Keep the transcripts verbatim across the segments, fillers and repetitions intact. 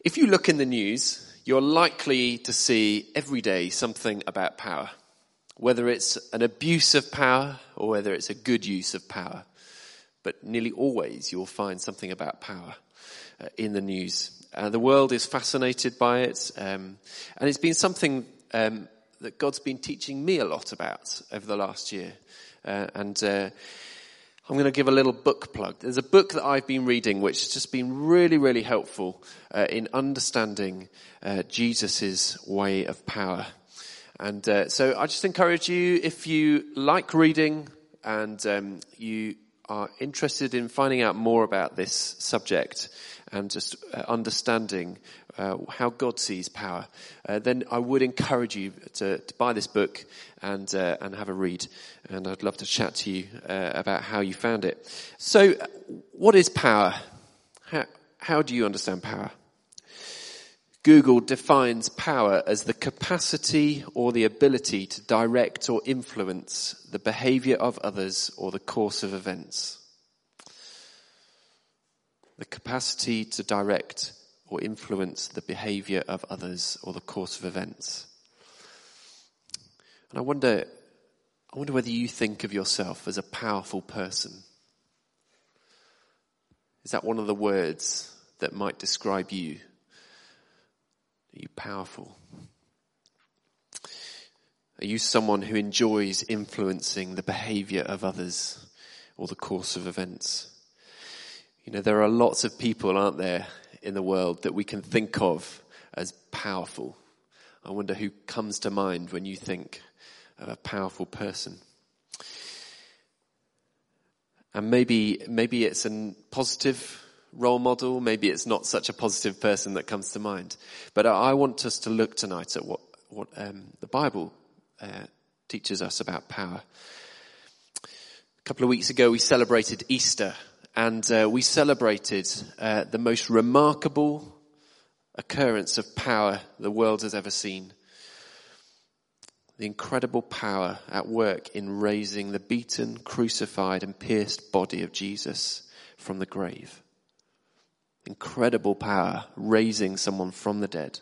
If you look in the news, you're likely to see every day something about power, whether it's an abuse of power or whether it's a good use of power. But nearly always you'll find something about power uh, in the news. Uh, the world is fascinated by it, um, and it's been something um, that God's been teaching me a lot about over the last year. Uh, and uh, I'm going to give a little book plug. There's a book that I've been reading which has just been really, really helpful uh, in understanding uh, Jesus' way of power. And uh, so I just encourage you, if you like reading and um, you are interested in finding out more about this subject and just uh, understanding uh, how God sees power, uh, then I would encourage you to, to buy this book and uh, and have a read. And I'd love to chat to you uh, about how you found it. So, what is power? How, how do you understand power? Google defines power as the capacity or the ability to direct or influence the behavior of others or the course of events. The capacity to direct or influence the behavior of others or the course of events. And I wonder, I wonder whether you think of yourself as a powerful person. Is that one of the words that might describe you? Are you powerful? Are you someone who enjoys influencing the behavior of others or the course of events? You know, there are lots of people, aren't there, in the world that we can think of as powerful. I wonder who comes to mind when you think of a powerful person. And maybe, maybe it's a positive role model. Maybe it's not such a positive person that comes to mind. But I want us to look tonight at what, what um, the Bible uh, teaches us about power. A couple of weeks ago we celebrated Easter, and uh, we celebrated uh, the most remarkable occurrence of power the world has ever seen. The incredible power at work in raising the beaten, crucified and pierced body of Jesus from the grave. Incredible power raising someone from the dead.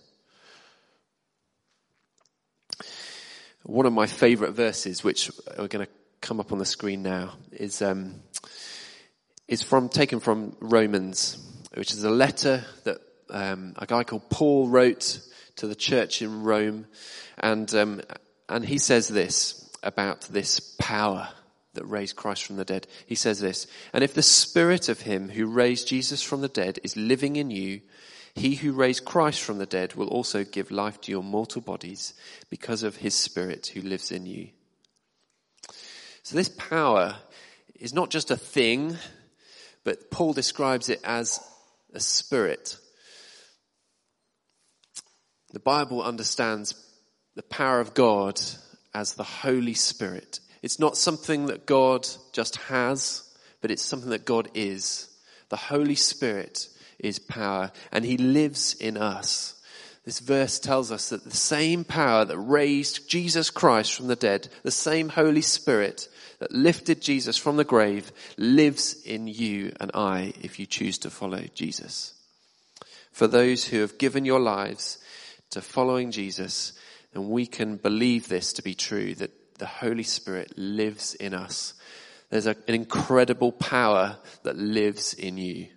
One of my favourite verses, which are going to come up on the screen now, is um, is from taken from Romans, which is a letter that um, a guy called Paul wrote to the church in Rome, and um, and he says this about this power that raised Christ from the dead. He says this: "And if the spirit of him who raised Jesus from the dead is living in you, he who raised Christ from the dead will also give life to your mortal bodies because of his spirit who lives in you." So this power is not just a thing, but Paul describes it as a spirit. The Bible understands the power of God as the Holy Spirit. It's not something that God just has, but it's something that God is. The Holy Spirit is power, and he lives in us. This verse tells us that the same power that raised Jesus Christ from the dead, the same Holy Spirit that lifted Jesus from the grave, lives in you and I if you choose to follow Jesus. For those who have given your lives to following Jesus, and we can believe this to be true, that the Holy Spirit lives in us. There's a, an incredible power that lives in you.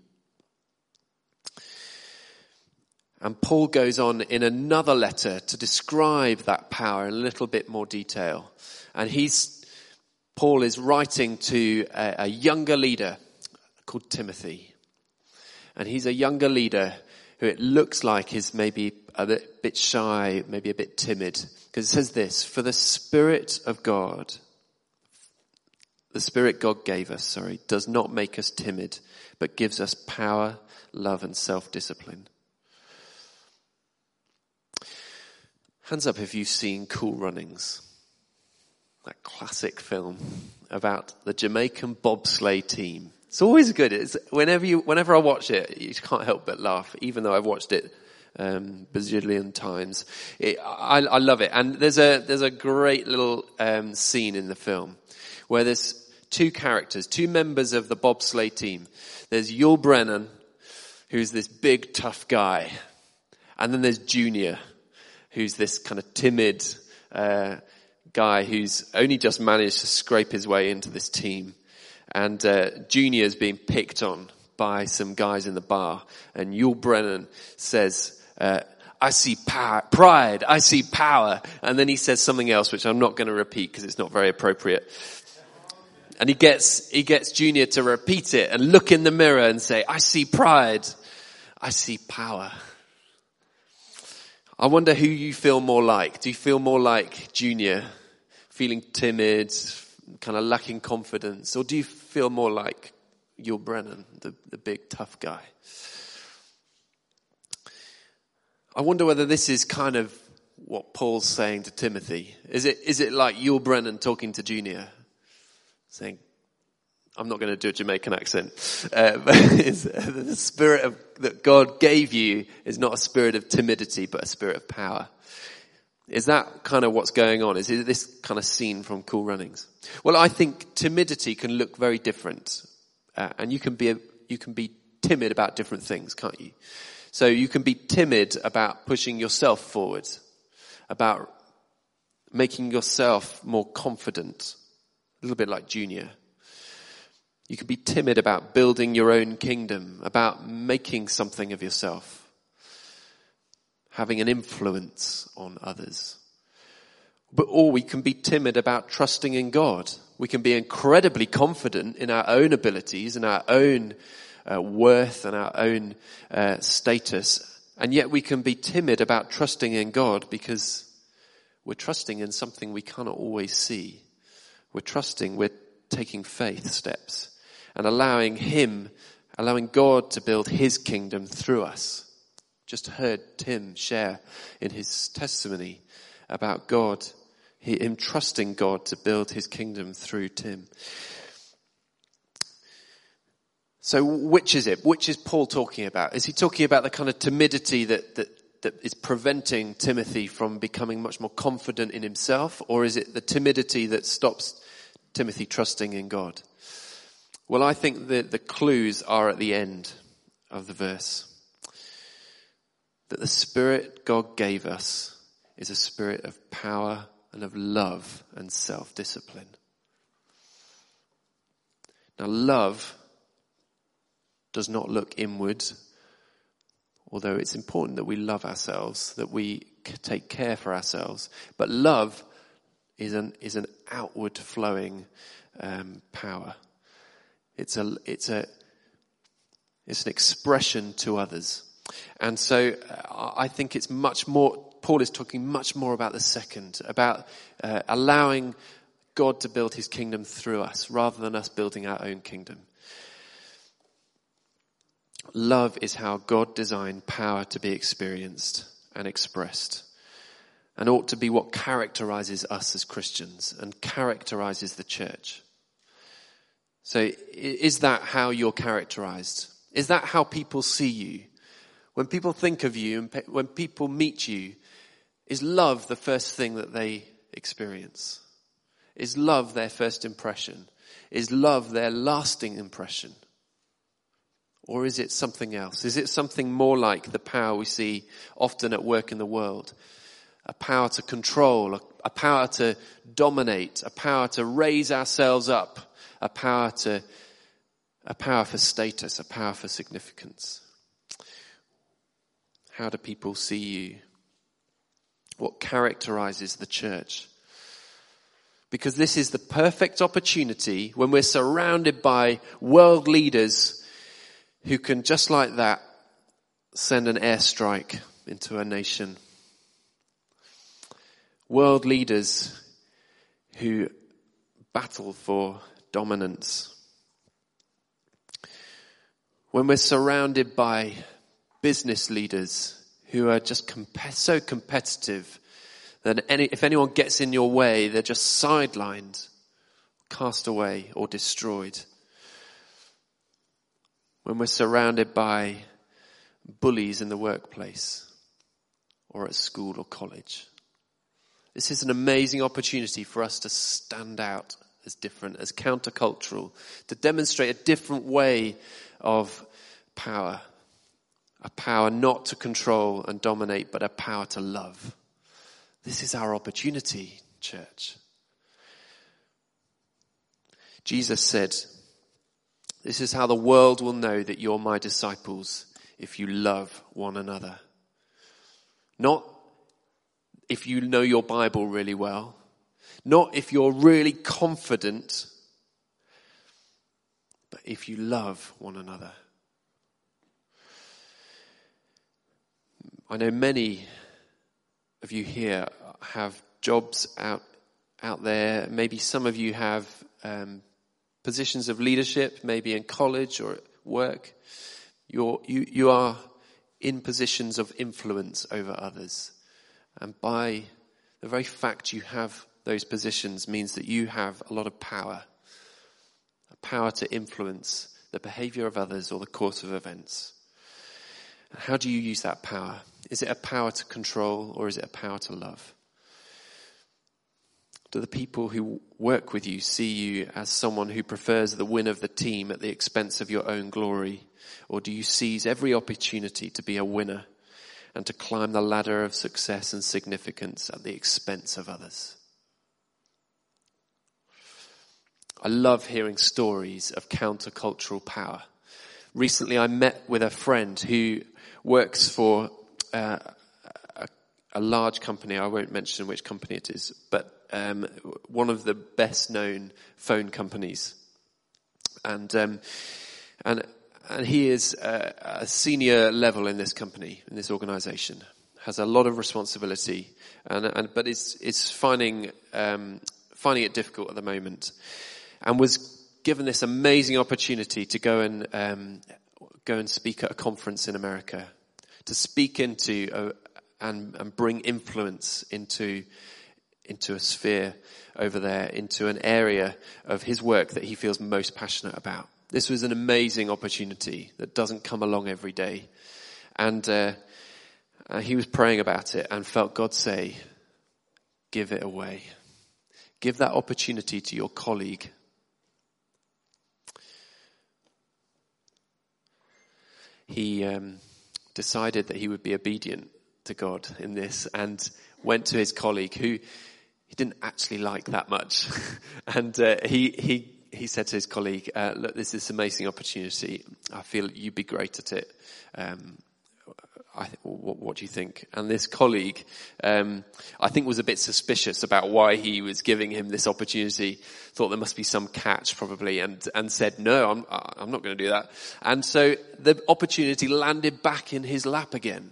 And Paul goes on in another letter to describe that power in a little bit more detail. And he's, Paul is writing to a, a younger leader called Timothy. And he's a younger leader who it looks like is maybe a bit, bit shy, maybe a bit timid. Because it says this: "For the Spirit of God, the Spirit God gave us, sorry, does not make us timid, but gives us power, love and self-discipline." Hands up if you've seen Cool Runnings, that classic film about the Jamaican bobsleigh team. It's always good. It's, whenever you, whenever I watch it, you can't help but laugh, even though I've watched it um, bazillion times. It, I, I love it. And there's a there's a great little um, scene in the film where there's two characters, two members of the bobsleigh team. There's Yul Brennan, who's this big tough guy, And then there's Junior, who's this kind of timid uh, guy who's only just managed to scrape his way into this team. And uh, Junior's being picked on by some guys in the bar. And Yul Brennan says, uh, I see power, pride, I see power. And then he says something else, which I'm not going to repeat because it's not very appropriate. And he gets, he gets Junior to repeat it and look in the mirror and say, I see pride, I see power. I wonder who you feel more like. Do you feel more like Junior, feeling timid, kind of lacking confidence? Or do you feel more like Yul Brennan, the, the big tough guy? I wonder whether this is kind of what Paul's saying to Timothy. Is it, is it like Yul Brennan talking to Junior? Saying, I'm not going to do a Jamaican accent. Uh, but it's, the spirit of, that God gave you is not a spirit of timidity, but a spirit of power. Is that kind of what's going on? Is it this kind of scene from Cool Runnings? Well, I think timidity can look very different. Uh, and you can be, a, you can be timid about different things, can't you? So you can be timid about pushing yourself forward, about making yourself more confident, a little bit like Junior. You can be timid about building your own kingdom, about making something of yourself, having an influence on others. But or we can be timid about trusting in God. We can be incredibly confident in our own abilities and our own uh, worth and our own uh, status. And yet we can be timid about trusting in God because we're trusting in something we cannot always see. We're trusting, we're taking faith steps and allowing him, allowing God to build his kingdom through us. Just heard Tim share in his testimony about God, him trusting God to build his kingdom through Tim. So which is it? Which is Paul talking about? Is he talking about the kind of timidity that, that, that is preventing Timothy from becoming much more confident in himself? Or is it the timidity that stops Timothy trusting in God? Well, I think that the clues are at the end of the verse. That the spirit God gave us is a spirit of power and of love and self-discipline. Now, love does not look inward, although it's important that we love ourselves, that we take care for ourselves. But love is an is an outward flowing um, power. It's a it's a it's an expression to others, and so uh, I think it's much more. Paul is talking much more about the second, about uh, allowing God to build his kingdom through us, rather than us building our own kingdom. Love is how God designed power to be experienced and expressed, and ought to be what characterizes us as Christians and characterizes the church. So is that how you're characterized? Is that how people see you? When people think of you and pe- when people meet you, is love the first thing that they experience? Is love their first impression? Is love their lasting impression? Or is it something else? Is it something more like the power we see often at work in the world? A power to control, a, a power to dominate, a power to raise ourselves up, a power to, a power for status, a power for significance. How do people see you? What characterizes the church? Because this is the perfect opportunity when we're surrounded by world leaders who can just like that send an airstrike into a nation. World leaders who battle for dominance. When we're surrounded by business leaders who are just comp- so competitive that any, if anyone gets in your way, they're just sidelined, cast away, or destroyed. When we're surrounded by bullies in the workplace or at school or college. This is an amazing opportunity for us to stand out as different, as countercultural, to demonstrate a different way of power, A power not to control and dominate, but a power to love. This is our opportunity, church. Jesus said, "This is how the world will know that you're my disciples, if you love one another." Not if you know your Bible really well. Not if you're really confident. But if you love one another. I know many of you here have jobs out out there. Maybe some of you have um, positions of leadership, maybe in college or at work. You're, you you are in positions of influence over others. And by the very fact you have those positions means that you have a lot of power. A power to influence the behavior of others or the course of events. And how do you use that power? Is it a power to control or is it a power to love? Do the people who work with you see you as someone who prefers the win of the team at the expense of your own glory? Or do you seize every opportunity to be a winner and to climb the ladder of success and significance at the expense of others? I love hearing stories of countercultural power. Recently I met with a friend who works for uh, a, a large company. I won't mention which company it is, but um, one of the best known phone companies. And um, and and he is a, a senior level in this company, in this organization. Has a lot of responsibility, and and but it's it's finding um, finding it difficult at the moment, and was given this amazing opportunity to go and um, go and speak at a conference in America, to speak into a, and and bring influence into into a sphere over there, into an area of his work that he feels most passionate about. This was an amazing opportunity that doesn't come along every day. And uh, uh, he was praying about it and felt God say, give it away. Give that opportunity to your colleague. He um, decided that he would be obedient to God in this and went to his colleague who he didn't actually like that much. and uh, he he he said to his colleague, uh, look, this is this amazing opportunity. I feel you'd be great at it. Um, I, what, what do you think? And this colleague, um, I think, was a bit suspicious about why he was giving him this opportunity. Thought there must be some catch, probably, and and said, no, I'm I'm not going to do that. And so the opportunity landed back in his lap again.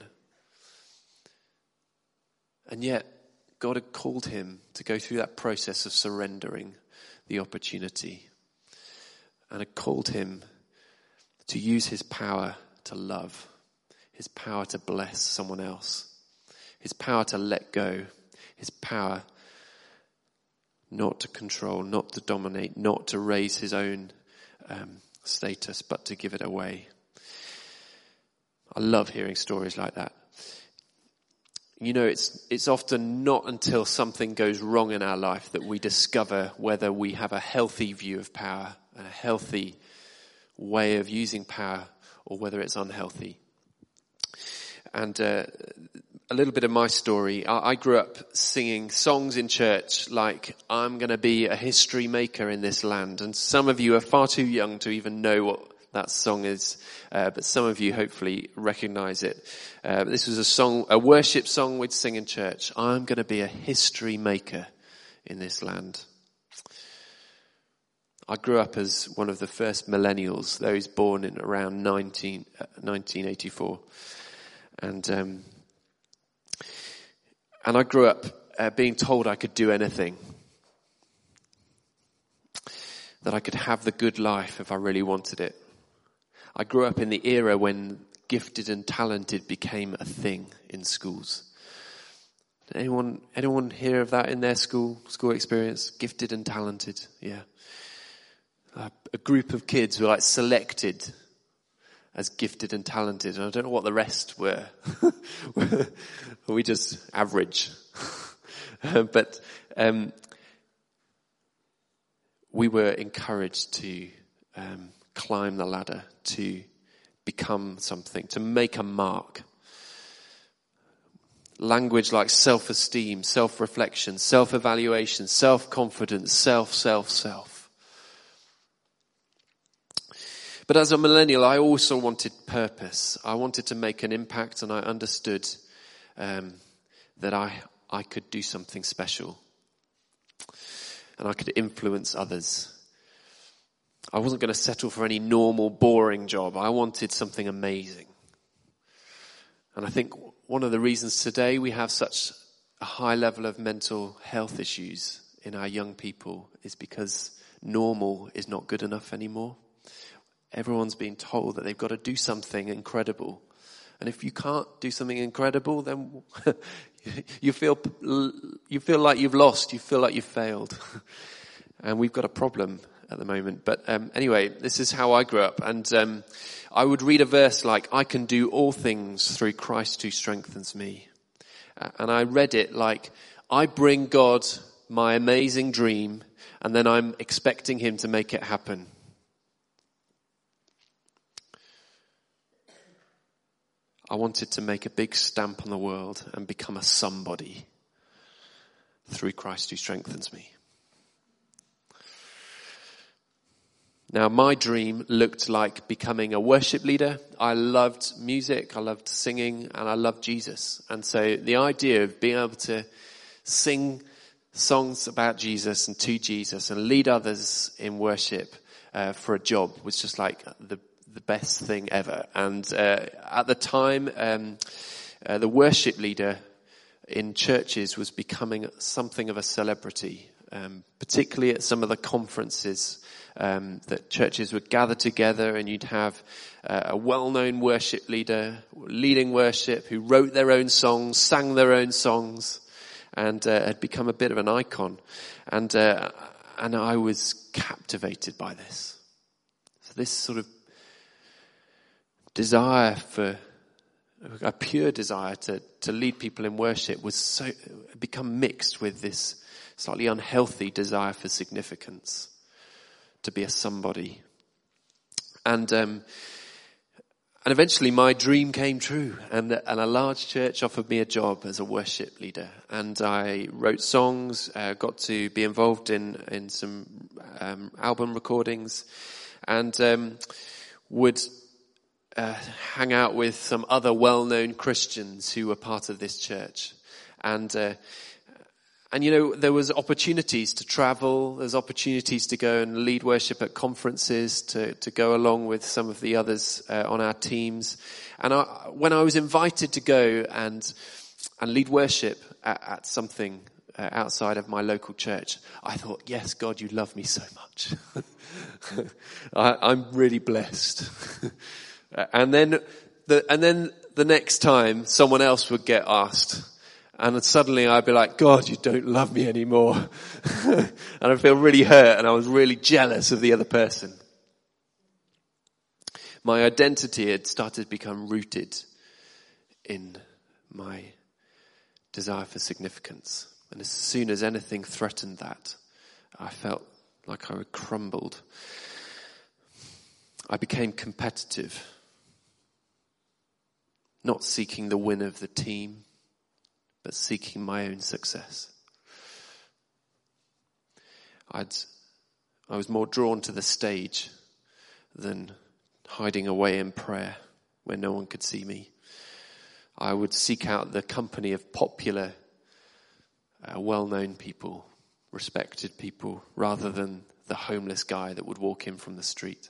And yet, God had called him to go through that process of surrendering the opportunity, and had called him to use his power to love. His power to bless someone else. His power to let go. His power not to control, not to dominate, not to raise his own um, status, but to give it away. I love hearing stories like that. You know, it's it's often not until something goes wrong in our life that we discover whether we have a healthy view of power and a healthy way of using power, or whether it's unhealthy. And uh, a little bit of my story. I, I grew up singing songs in church like, I'm going to be a history maker in this land. And some of you are far too young to even know what that song is, uh, but some of you hopefully recognize it. Uh, but this was a song, a worship song we'd sing in church. I'm going to be a history maker in this land. I grew up as one of the first millennials, those born in around nineteen, uh, nineteen eighty-four. And um, and I grew up uh, being told I could do anything. That I could have the good life if I really wanted it. I grew up in the era when gifted and talented became a thing in schools. Did anyone anyone hear of that in their school school experience? Gifted and talented, yeah. Uh, a group of kids were like selected as gifted and talented, and I don't know what the rest were. Were we just average? but um, we were encouraged to um, climb the ladder, to become something, to make a mark. Language like self-esteem, self-reflection, self-evaluation, self-confidence, self, self, self. But as a millennial, I also wanted purpose. I wanted to make an impact, and I understood um, that I, I could do something special. And I could influence others. I wasn't going to settle for any normal, boring job. I wanted something amazing. And I think one of the reasons today we have such a high level of mental health issues in our young people is because normal is not good enough anymore. Everyone's being told that they've got to do something incredible. And if you can't do something incredible, then you feel you feel like you've lost. You feel like you've failed. And we've got a problem at the moment. But um, anyway, this is how I grew up. And um, I would read a verse like, I can do all things through Christ who strengthens me. Uh, and I read it like, I bring God my amazing dream, and then I'm expecting him to make it happen. I wanted to make a big stamp on the world and become a somebody through Christ who strengthens me. Now, my dream looked like becoming a worship leader. I loved music, I loved singing, and I loved Jesus. And so the idea of being able to sing songs about Jesus and to Jesus and lead others in worship uh, for a job was just like the the best thing ever. And uh, at the time, um, uh, the worship leader in churches was becoming something of a celebrity, um, particularly at some of the conferences um, that churches would gather together, and you'd have uh, a well-known worship leader leading worship who wrote their own songs, sang their own songs, and uh, had become a bit of an icon. And uh, and I was captivated by this. So this sort of desire for a pure desire to, to lead people in worship was so become mixed with this slightly unhealthy desire for significance, to be a somebody. And um, and eventually my dream came true, and and a large church offered me a job as a worship leader, and I wrote songs, uh, got to be involved in in some um, album recordings, and um, would Uh, hang out with some other well-known Christians who were part of this church. And, uh, and you know, there was opportunities to travel, there's opportunities to go and lead worship at conferences, to, to go along with some of the others uh, on our teams. And I, when I was invited to go and, and lead worship at, at something uh, outside of my local church, I thought, yes, God, you love me so much. I, I'm really blessed. And then, the, and then the next time someone else would get asked, and suddenly I'd be like, God, you don't love me anymore. And I feel really hurt, and I was really jealous of the other person. My identity had started to become rooted in my desire for significance. And as soon as anything threatened that, I felt like I had crumbled. I became competitive. Not seeking the win of the team, but seeking my own success. I'd, I was more drawn to the stage than hiding away in prayer where no one could see me. I would seek out the company of popular, uh, well-known people, respected people, rather than the homeless guy that would walk in from the street.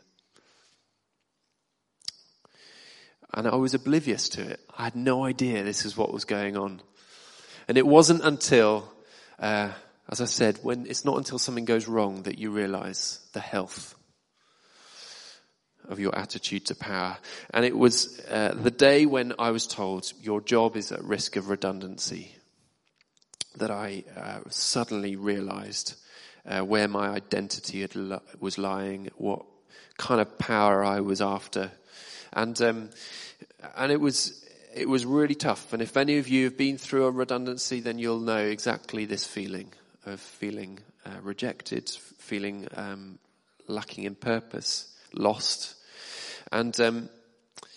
And I was oblivious to it. I had no idea this is what was going on. And it wasn't until, uh, as I said, when it's not until something goes wrong that you realize the health of your attitude to power. And it was uh, the day when I was told your job is at risk of redundancy that I uh, suddenly realized uh, where my identity had li- was lying, what kind of power I was after. And um, and it was it was really tough. And if any of you have been through a redundancy, then you'll know exactly this feeling of feeling uh, rejected, feeling um, lacking in purpose, lost. And um,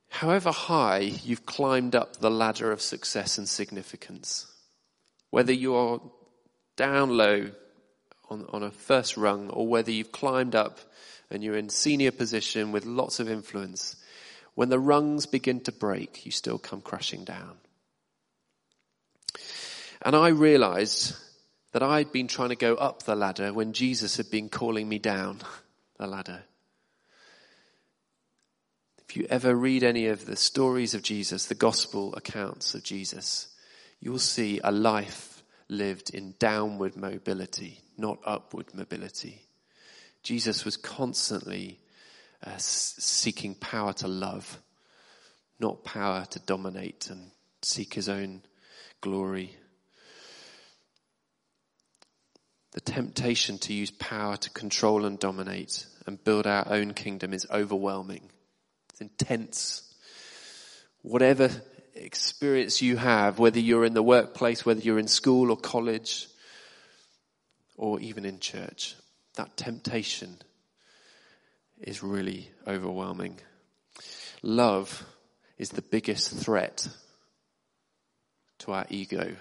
however high you've climbed up the ladder of success and significance, whether you're down low on, on a first rung or whether you've climbed up and you're in senior position with lots of influence, when the rungs begin to break, you still come crashing down. And I realized that I'd been trying to go up the ladder when Jesus had been calling me down the ladder. If you ever read any of the stories of Jesus, the gospel accounts of Jesus, you will see a life lived in downward mobility, not upward mobility. Jesus was constantly uh, seeking power to love, not power to dominate and seek his own glory. The temptation to use power to control and dominate and build our own kingdom is overwhelming. It's intense. Whatever experience you have, whether you're in the workplace, whether you're in school or college, or even in church, that temptation is really overwhelming. Love is the biggest threat to our ego.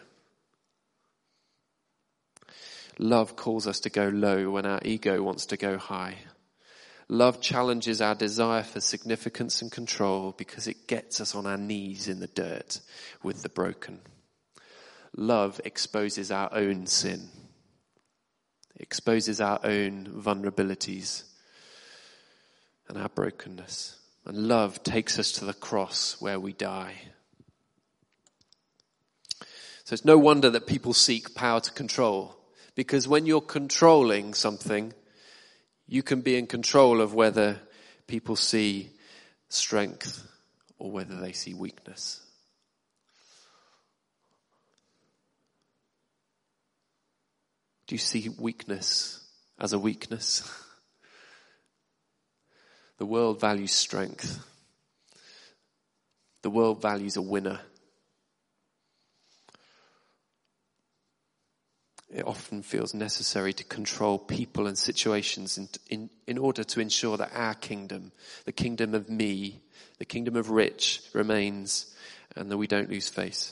Love calls us to go low when our ego wants to go high. Love challenges our desire for significance and control because it gets us on our knees in the dirt with the broken. Love exposes our own sin. It exposes our own vulnerabilities and our brokenness. And love takes us to the cross where we die. So it's no wonder that people seek power to control. Because when you're controlling something, you can be in control of whether people see strength or whether they see weakness. Do you see weakness as a weakness? The world values strength. The world values a winner. It often feels necessary to control people and situations in, in, in order to ensure that our kingdom, the kingdom of me, the kingdom of Rich, remains and that we don't lose face.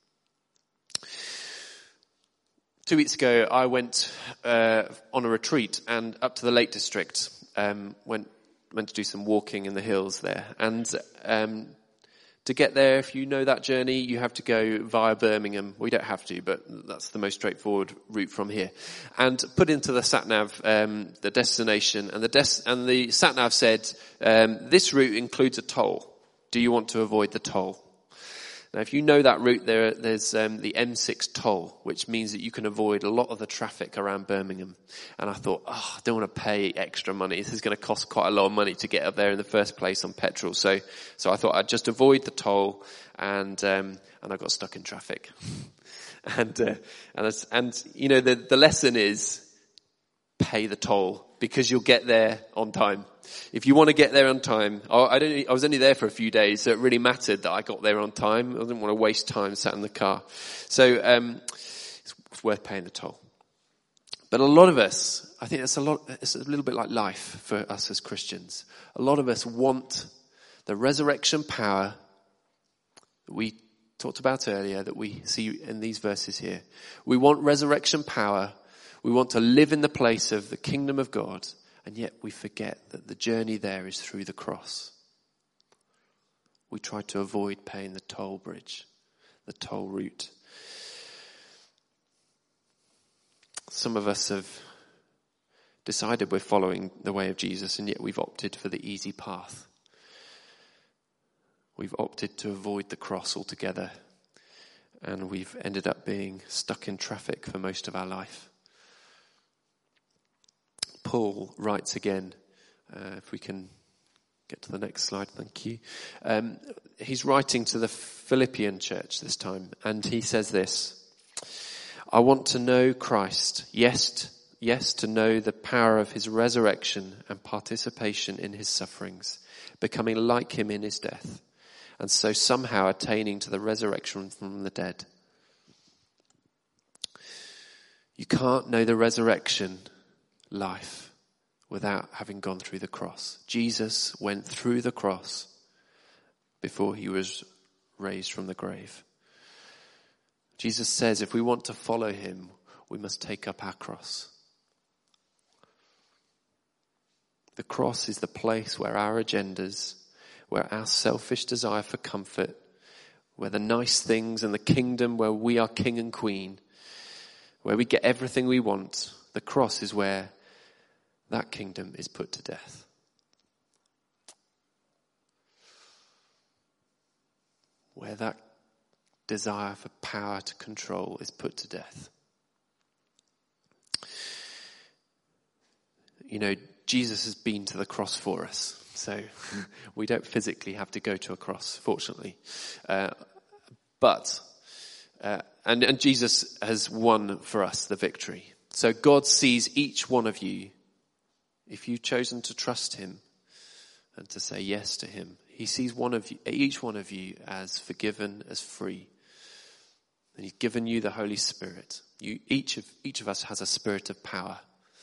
Two weeks ago, I went uh, on a retreat and up to the Lake District. Um, went went to do some walking in the hills there, and um, to get there, if you know that journey, you have to go via Birmingham. We don't have to, but that's the most straightforward route from here. And put into the sat-nav um, the destination, and the des- and the sat-nav said, um, this route includes a toll. Do you want to avoid the toll? Now, if you know that route, there, there's um, the M six toll, which means that you can avoid a lot of the traffic around Birmingham. And I thought, oh, I don't want to pay extra money. This is going to cost quite a lot of money to get up there in the first place on petrol. So, so I thought I'd just avoid the toll, and um, and I got stuck in traffic. and uh, and it's, and you know the the lesson is pay the toll because you'll get there on time. If you want to get there on time, I, don't, I was only there for a few days, so it really mattered that I got there on time. I didn't want to waste time sat in the car. So um, it's, it's worth paying the toll. But a lot of us, I think it's a lot. It's a little bit like life for us as Christians. A lot of us want the resurrection power that we talked about earlier, that we see in these verses here. We want resurrection power. We want to live in the place of the kingdom of God. And yet we forget that the journey there is through the cross. We try to avoid paying the toll bridge, the toll route. Some of us have decided we're following the way of Jesus, and yet we've opted for the easy path. We've opted to avoid the cross altogether, and we've ended up being stuck in traffic for most of our life. Paul writes again, uh, if we can get to the next slide, thank you. Um, he's writing to the Philippian church this time, and he says this: I want to know Christ, yes, yes, to know the power of his resurrection and participation in his sufferings, becoming like him in his death, and so somehow attaining to the resurrection from the dead. You can't know the resurrection life without having gone through the cross. Jesus went through the cross before he was raised from the grave. Jesus says if we want to follow him, we must take up our cross. The cross is the place where our agendas, where our selfish desire for comfort, where the nice things and the kingdom where we are king and queen, where we get everything we want, the cross is where that kingdom is put to death. Where that desire for power to control is put to death. You know, Jesus has been to the cross for us, so we don't physically have to go to a cross, fortunately. Uh, but, uh, and, and Jesus has won for us the victory. So God sees each one of you, if you've chosen to trust him and to say yes to him, he sees one of you, each one of you as forgiven, as free. And he's given you the Holy Spirit. You, each of, each of us has a spirit of power.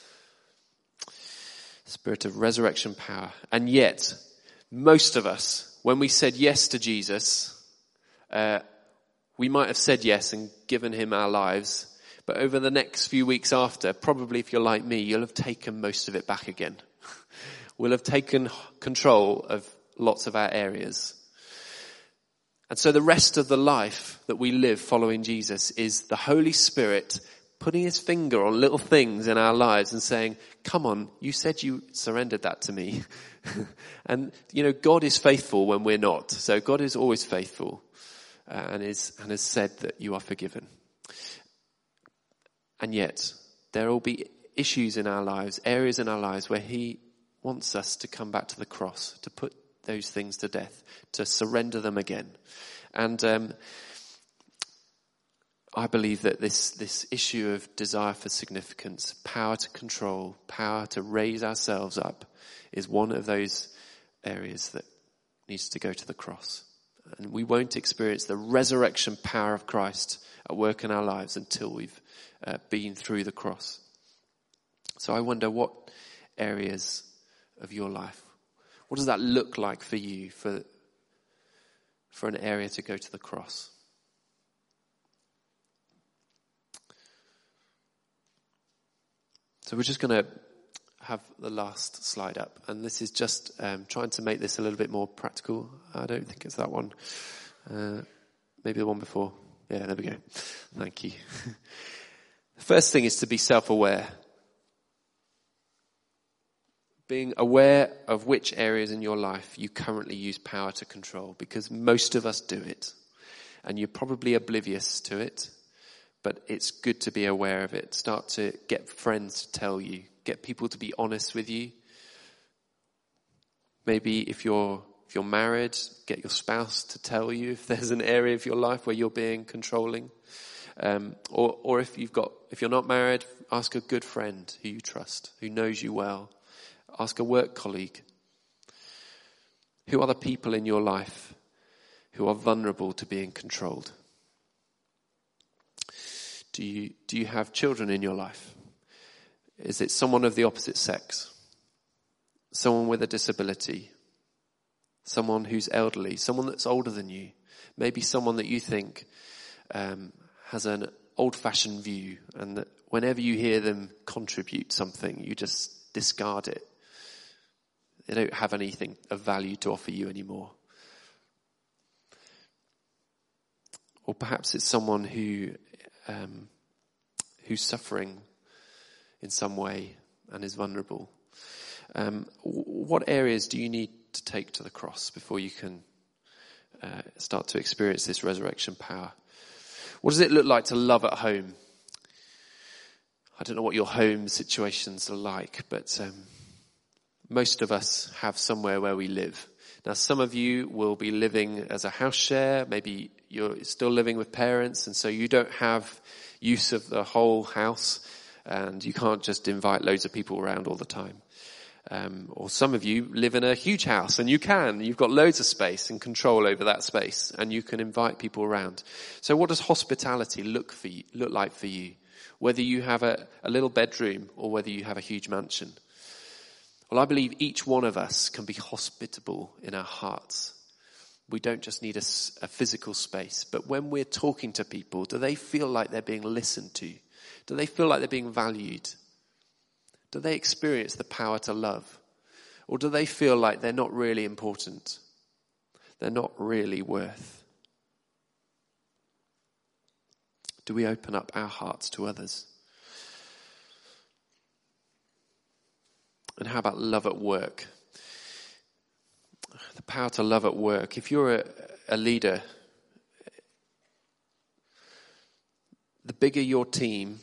Spirit of resurrection power. And yet, most of us, when we said yes to Jesus, uh, we might have said yes and given him our lives. But over the next few weeks after, probably if you're like me, you'll have taken most of it back again. We'll have taken control of lots of our areas. And so the rest of the life that we live following Jesus is the Holy Spirit putting his finger on little things in our lives and saying, come on, you said you surrendered that to me. And, you know, God is faithful when we're not. So God is always faithful uh, and, is, and has said that you are forgiven. And yet, there will be issues in our lives, areas in our lives where he wants us to come back to the cross, to put those things to death, to surrender them again. And um, I believe that this, this issue of desire for significance, power to control, power to raise ourselves up is one of those areas that needs to go to the cross. And we won't experience the resurrection power of Christ at work in our lives until we've uh, been through the cross. So I wonder what areas of your life, what does that look like for you for, for an area to go to the cross? So we're just going to have the last slide up. And this is just um, trying to make this a little bit more practical. I don't think it's that one. Uh, maybe the one before. Yeah, there we go. Thank you. The first thing is to be self-aware. Being aware of which areas in your life you currently use power to control. Because most of us do it. And you're probably oblivious to it. But it's good to be aware of it. Start to get friends to tell you. Get people to be honest with you. Maybe if you're if you're married, get your spouse to tell you if there's an area of your life where you're being controlling. Um, or or if you've got if you're not married, ask a good friend who you trust, who knows you well. Ask a work colleague. Who are the people in your life who are vulnerable to being controlled? Do you, do you have children in your life? Is it someone of the opposite sex? Someone with a disability? Someone who's elderly? Someone that's older than you? Maybe someone that you think um, has an old-fashioned view and that whenever you hear them contribute something, you just discard it. They don't have anything of value to offer you anymore. Or perhaps it's someone who Um, who's suffering in some way and is vulnerable. Um, what areas do you need to take to the cross before you can uh, start to experience this resurrection power? What does it look like to love at home? I don't know what your home situations are like, but um, most of us have somewhere where we live. Now, some of you will be living as a house share. Maybe you're still living with parents, and so you don't have use of the whole house, and you can't just invite loads of people around all the time. Um, or some of you live in a huge house, and you can. You've got loads of space and control over that space, and you can invite people around. So what does hospitality look for you, look like for you? Whether you have a, a little bedroom or whether you have a huge mansion. Well, I believe each one of us can be hospitable in our hearts. We don't just need a, a physical space, but when we're talking to people, do they feel like they're being listened to? Do they feel like they're being valued? Do they experience the power to love? Or do they feel like they're not really important? They're not really worth? Do we open up our hearts to others? And how about love at work? The power to love at work. If you're a, a leader, the bigger your team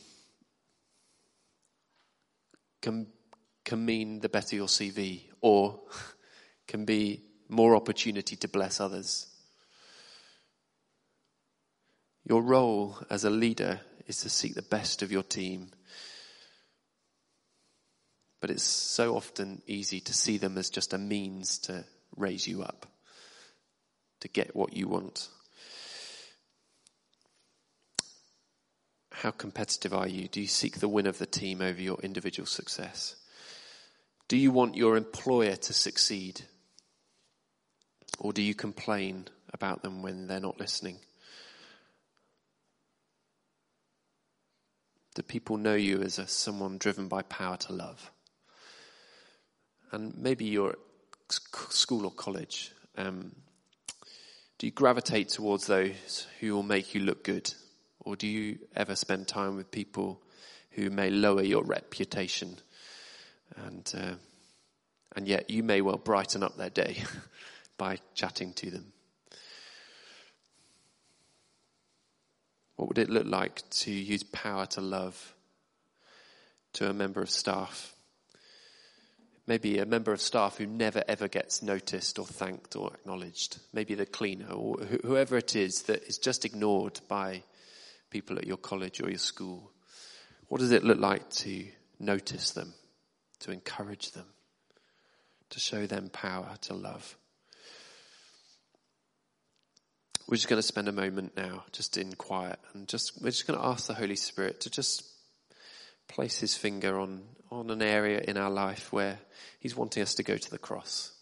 can, can mean the better your C V, or can be more opportunity to bless others. Your role as a leader is to seek the best of your team. But it's so often easy to see them as just a means to raise you up, to get what you want. How competitive are you? Do you seek the win of the team over your individual success? Do you want your employer to succeed? Or do you complain about them when they're not listening? Do people know you as a, someone driven by power to love? And maybe you're at school or college. Um, do you gravitate towards those who will make you look good? Or do you ever spend time with people who may lower your reputation? And uh, and yet you may well brighten up their day by chatting to them. What would it look like to use power to love to a member of staff? Maybe a member of staff who never ever gets noticed or thanked or acknowledged. Maybe the cleaner or wh- whoever it is that is just ignored by people at your college or your school. What does it look like to notice them, to encourage them, to show them power to love? We're just going to spend a moment now just in quiet, and just we're just going to ask the Holy Spirit to just place his finger on, on an area in our life where he's wanting us to go to the cross.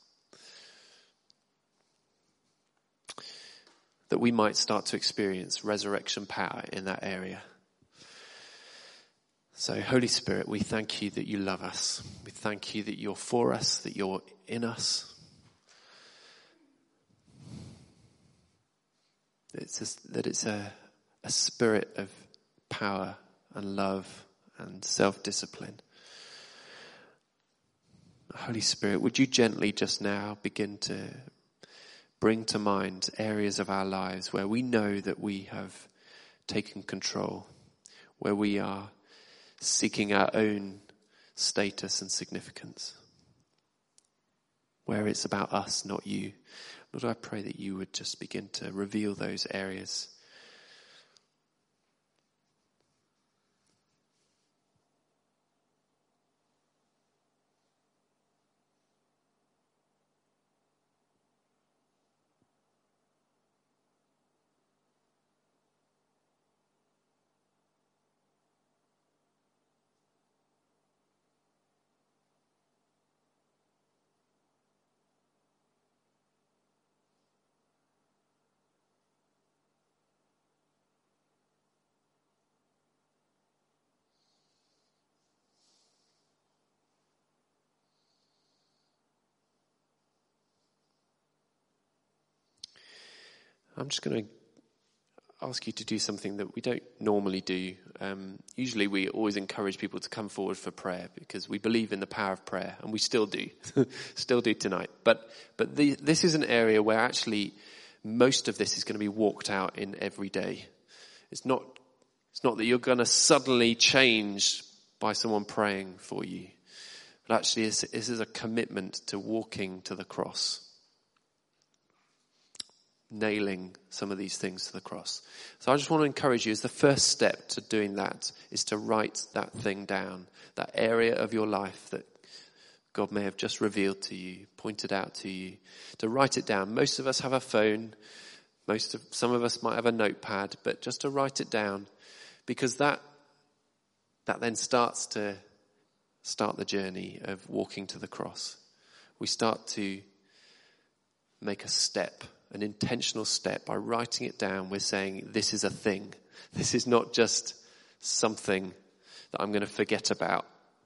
That we might start to experience resurrection power in that area. So, Holy Spirit, we thank you that you love us. We thank you that you're for us, that you're in us. It's a, that it's a, a spirit of power and love and self-discipline. Holy Spirit, would you gently just now begin to bring to mind areas of our lives where we know that we have taken control, where we are seeking our own status and significance, where it's about us, not you. Lord, I pray that you would just begin to reveal those areas. I'm just going to ask you to do something that we don't normally do. Um, usually we always encourage people to come forward for prayer because we believe in the power of prayer, and we still do, still do tonight. But but the, this is an area where actually most of this is going to be walked out in every day. It's not it's not that you're going to suddenly change by someone praying for you, but actually this, this is a commitment to walking to the cross. Nailing some of these things to the cross. So I just want to encourage you, as the first step to doing that is to write that thing down, that area of your life that God may have just revealed to you, pointed out to you, to write it down. Most of us have a phone, most of some of us might have a notepad, but just to write it down, because that that then starts to start the journey of walking to the cross. We start to make a step an intentional step. By writing it down, we're saying this is a thing. This is not just something that I'm going to forget about.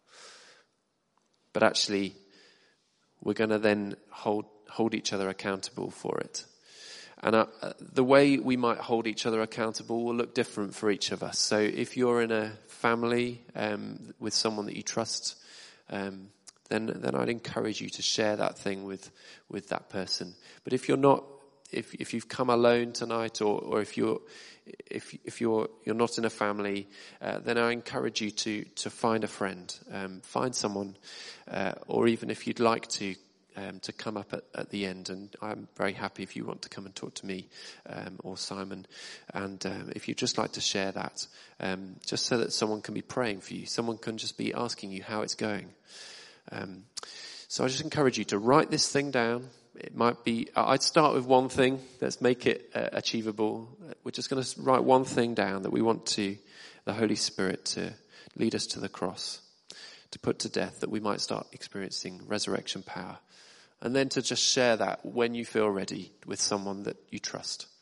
But actually, we're going to then hold hold each other accountable for it. And uh, the way we might hold each other accountable will look different for each of us. So if you're in a family um, with someone that you trust, um, then then I'd encourage you to share that thing with with that person. But if you're not, if if you've come alone tonight, or or if you're if if you're you're not in a family, uh, then I encourage you to to find a friend, um, find someone, uh, or even if you'd like to. Um, to come up at, at the end, and I'm very happy if you want to come and talk to me um, or Simon, and um, if you'd just like to share that, um, just so that someone can be praying for you, someone can just be asking you how it's going. Um, so I just encourage you to write this thing down. It might be, I'd start with one thing. Let's make it uh, achievable. We're just going to write one thing down that we want to, the Holy Spirit to lead us to the cross, to put to death, that we might start experiencing resurrection power. And then to just share that when you feel ready with someone that you trust.